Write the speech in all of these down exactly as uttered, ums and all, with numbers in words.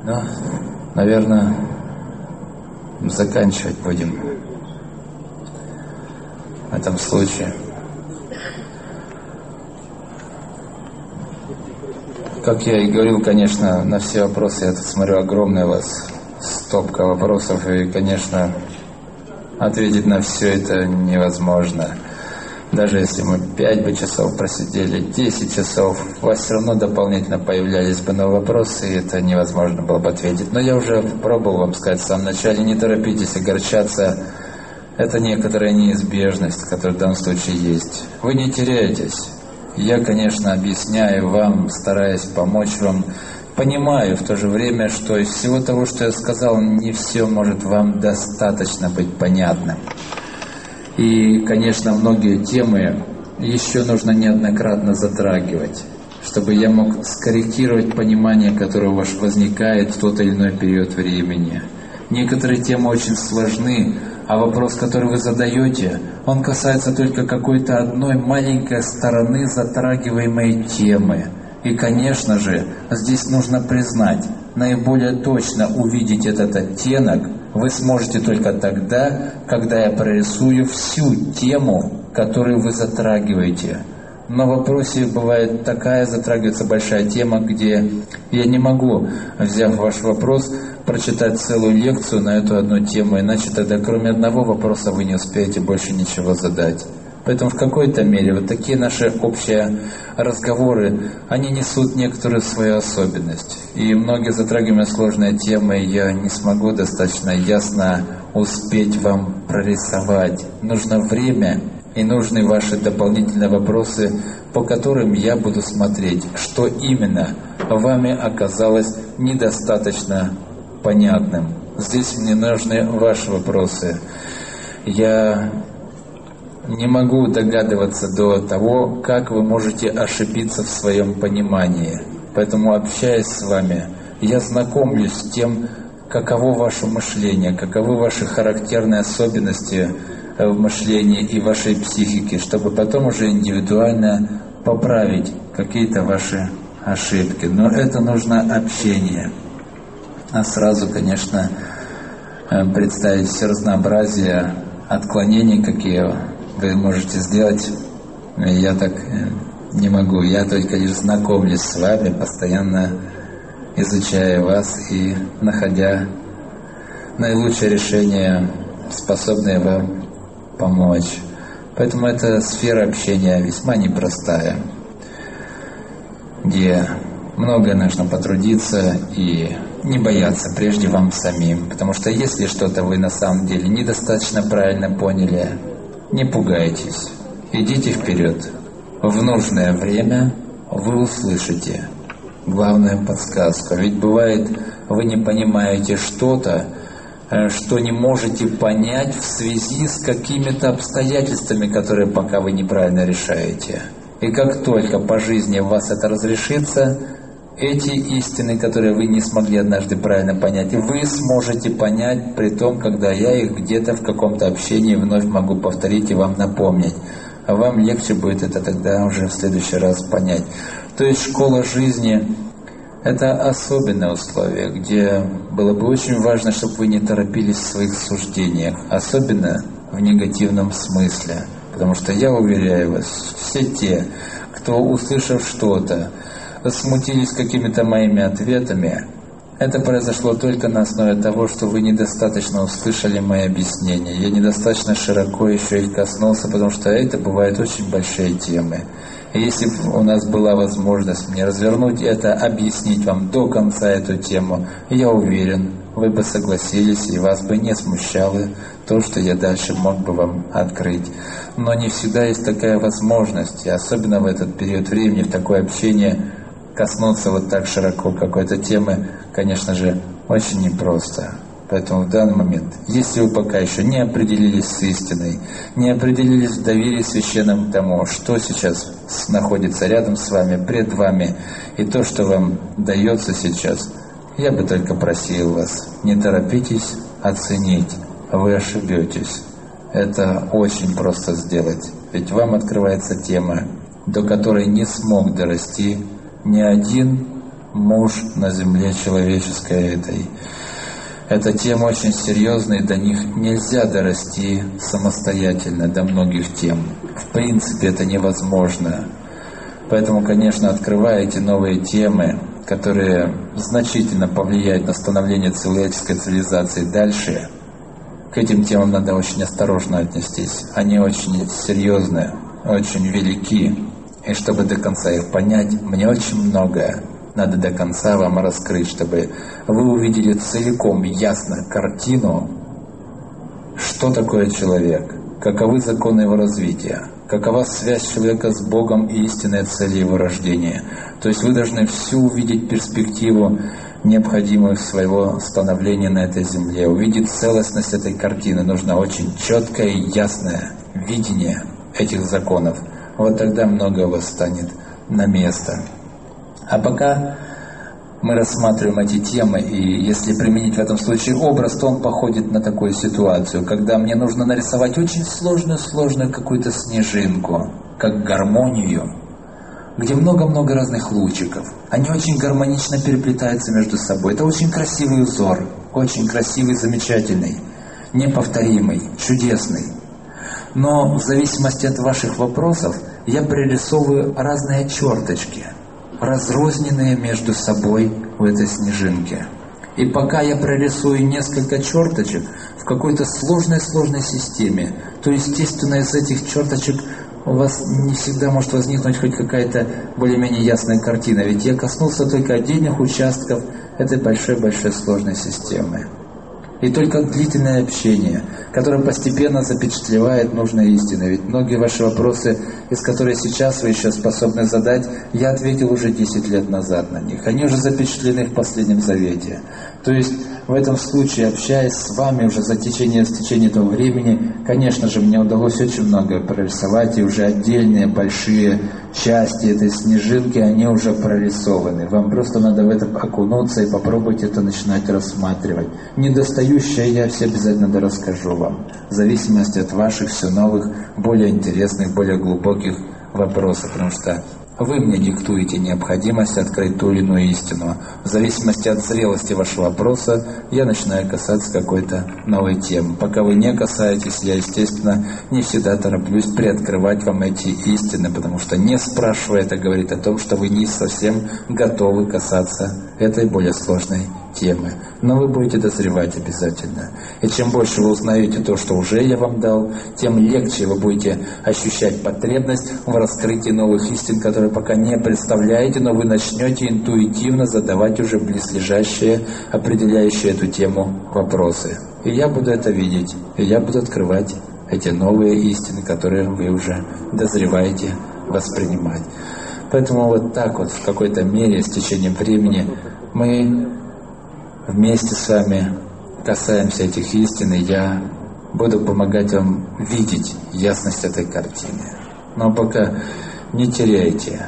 Ну, наверное, заканчивать будем в этом случае. Как я и говорил, конечно, на все вопросы, я тут смотрю, огромная у вас стопка вопросов, и, конечно, ответить на все это невозможно. Даже если мы пять бы часов просидели, десять часов, у вас все равно дополнительно появлялись бы новые вопросы, и это невозможно было бы ответить. Но я уже пробовал вам сказать в самом начале, не торопитесь огорчаться. Это некоторая неизбежность, которая в данном случае есть. Вы не теряетесь. Я, конечно, объясняю вам, стараюсь помочь вам. Понимаю в то же время, что из всего того, что я сказал, не все может вам достаточно быть понятным. И, конечно, многие темы еще нужно неоднократно затрагивать, чтобы я мог скорректировать понимание, которое у вас возникает в тот или иной период времени. Некоторые темы очень сложны, а вопрос, который вы задаете, он касается только какой-то одной маленькой стороны затрагиваемой темы. И, конечно же, здесь нужно признать, наиболее точно увидеть этот оттенок вы сможете только тогда, когда я прорисую всю тему, которую вы затрагиваете. Но в вопросе бывает такая, затрагивается большая тема, где я не могу, взяв ваш вопрос, прочитать целую лекцию на эту одну тему, иначе тогда кроме одного вопроса вы не успеете больше ничего задать. Поэтому в какой-то мере вот такие наши общие разговоры, они несут некоторую свою особенность. И многие затрагиваемые сложные темы я не смогу достаточно ясно успеть вам прорисовать. Нужно время и нужны ваши дополнительные вопросы, по которым я буду смотреть, что именно вами оказалось недостаточно понятным. Здесь мне нужны ваши вопросы. Я не могу догадываться до того, как вы можете ошибиться в своем понимании. Поэтому, общаясь с вами, я знакомлюсь с тем, каково ваше мышление, каковы ваши характерные особенности в мышлении и вашей психике, чтобы потом уже индивидуально поправить какие-то ваши ошибки. Но это нужно общение. А сразу, конечно, представить все разнообразие отклонений, какие вы можете сделать, я так не могу. Я только лишь знакомлюсь с вами, постоянно изучая вас и находя наилучшее решение, способное вам помочь. Поэтому эта сфера общения весьма непростая, где многое нужно потрудиться и не бояться прежде вам самим. Потому что если что-то вы на самом деле недостаточно правильно поняли, не пугайтесь, идите вперед. В нужное время вы услышите главную подсказку. Ведь бывает, вы не понимаете что-то, что не можете понять в связи с какими-то обстоятельствами, которые пока вы неправильно решаете. И как только по жизни у вас это разрешится, эти истины, которые вы не смогли однажды правильно понять, вы сможете понять при том, когда я их где-то в каком-то общении вновь могу повторить и вам напомнить. А вам легче будет это тогда уже в следующий раз понять. То есть школа жизни – это особенное условие, где было бы очень важно, чтобы вы не торопились в своих суждениях, особенно в негативном смысле. Потому что я уверяю вас, все те, кто, услышав что-то, смутились какими-то моими ответами, это произошло только на основе того, что вы недостаточно услышали мои объяснения. Я недостаточно широко еще их коснулся, потому что это бывают очень большие темы. И если бы у нас была возможность мне развернуть это, объяснить вам до конца эту тему, я уверен, вы бы согласились, и вас бы не смущало то, что я дальше мог бы вам открыть. Но не всегда есть такая возможность, и особенно в этот период времени, в такое общение, коснуться вот так широко какой-то темы, конечно же, очень непросто. Поэтому в данный момент, если вы пока еще не определились с истиной, не определились в доверии священному к тому, что сейчас находится рядом с вами, пред вами, и то, что вам дается сейчас, я бы только просил вас, не торопитесь оценить, вы ошибетесь. Это очень просто сделать, ведь вам открывается тема, до которой не смог дорасти ни один муж на земле человеческой этой. Эта тема очень серьезная, до них нельзя дорасти самостоятельно, до многих тем. В принципе, это невозможно. Поэтому, конечно, открывая эти новые темы, которые значительно повлияют на становление человеческой цивилизации дальше, к этим темам надо очень осторожно отнестись. Они очень серьезные, очень велики. И чтобы до конца их понять, мне очень многое надо до конца вам раскрыть, чтобы вы увидели целиком, ясно картину, что такое человек, каковы законы его развития, какова связь человека с Богом и истинная цель его рождения. То есть вы должны всю увидеть перспективу, необходимую своего становления на этой земле. Увидеть целостность этой картины нужно очень четкое и ясное видение этих законов. Вот тогда многое у вас станет на место. А пока мы рассматриваем эти темы, и если применить в этом случае образ, то он походит на такую ситуацию, когда мне нужно нарисовать очень сложную-сложную какую-то снежинку, как гармонию, где много-много разных лучиков. Они очень гармонично переплетаются между собой. Это очень красивый узор, очень красивый, замечательный, неповторимый, чудесный. Но в зависимости от ваших вопросов я пририсовываю разные черточки, разрозненные между собой в этой снежинке. И пока я прорисую несколько черточек в какой-то сложной-сложной системе, то, естественно, из этих черточек у вас не всегда может возникнуть хоть какая-то более-менее ясная картина, ведь я коснулся только отдельных участков этой большой-большой сложной системы. И только длительное общение, которое постепенно запечатлевает нужные истины. Ведь многие ваши вопросы, из которых сейчас вы еще способны задать, я ответил уже десять лет назад на них. Они уже запечатлены в Последнем Завете. То есть в этом случае, общаясь с вами уже за течение, в течение этого времени, конечно же, мне удалось очень многое прорисовать, и уже отдельные большие части этой снежинки, они уже прорисованы. Вам просто надо в это окунуться и попробовать это начинать рассматривать. Недостающее я все обязательно дорасскажу вам, в зависимости от ваших все новых, более интересных, более глубоких вопросов, потому что вы мне диктуете необходимость открыть ту или иную истину. В зависимости от зрелости вашего вопроса я начинаю касаться какой-то новой темы. Пока вы не касаетесь, я, естественно, не всегда тороплюсь приоткрывать вам эти истины, потому что, не спрашивая, это говорит о том, что вы не совсем готовы касаться этой более сложной темы. Но вы будете дозревать обязательно. И чем больше вы узнаете то, что уже я вам дал, тем легче вы будете ощущать потребность в раскрытии новых истин, которые пока не представляете, но вы начнете интуитивно задавать уже близлежащие, определяющие эту тему вопросы. И я буду это видеть, и я буду открывать эти новые истины, которые вы уже дозреваете воспринимать. Поэтому вот так вот в какой-то мере с течением времени мы вместе с вами касаемся этих истин, и я буду помогать вам видеть ясность этой картины. Но пока не теряйте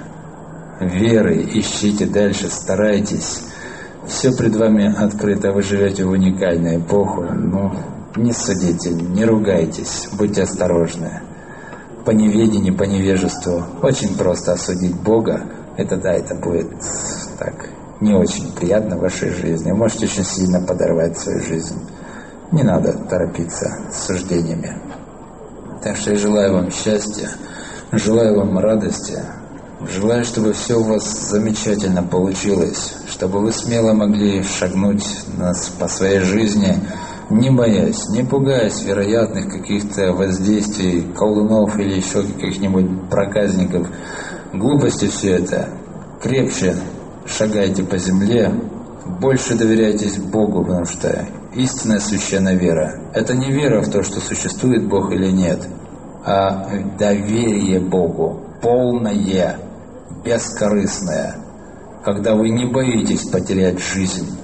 веры, ищите дальше, старайтесь. Все пред вами открыто, вы живете в уникальную эпоху. Ну, не судите, не ругайтесь, будьте осторожны. По неведению, по невежеству очень просто осудить Бога. Это да, это будет так не очень приятно в вашей жизни. Вы можете очень сильно подорвать свою жизнь. Не надо торопиться с суждениями. Так что я желаю вам счастья, желаю вам радости, желаю, чтобы все у вас замечательно получилось, чтобы вы смело могли шагнуть нас по своей жизни, не боясь, не пугаясь вероятных каких-то воздействий колдунов или еще каких-нибудь проказников. Глупости все это. Крепче шагайте по земле, больше доверяйтесь Богу, потому что истинная священная вера – это не вера в то, что существует Бог или нет, а доверие Богу, полное, бескорыстное, когда вы не боитесь потерять жизнь.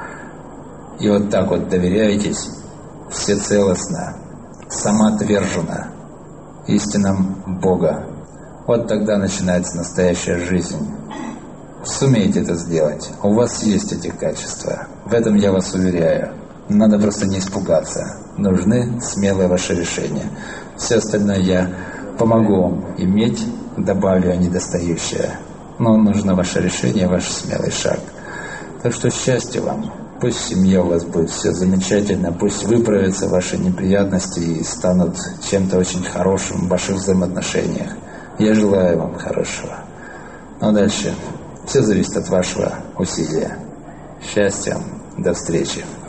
И вот так вот доверяетесь всецелостно, самоотверженно истинам Бога. Вот тогда начинается настоящая жизнь. Сумеете это сделать. У вас есть эти качества. В этом я вас уверяю. Надо просто не испугаться. Нужны смелые ваши решения. Все остальное я помогу вам иметь, добавлю недостающее. Но нужно ваше решение, ваш смелый шаг. Так что счастья вам. Пусть в семье у вас будет все замечательно, пусть выправятся ваши неприятности и станут чем-то очень хорошим в ваших взаимоотношениях. Я желаю вам хорошего. Ну а дальше все зависит от вашего усилия. Счастья вам. До встречи.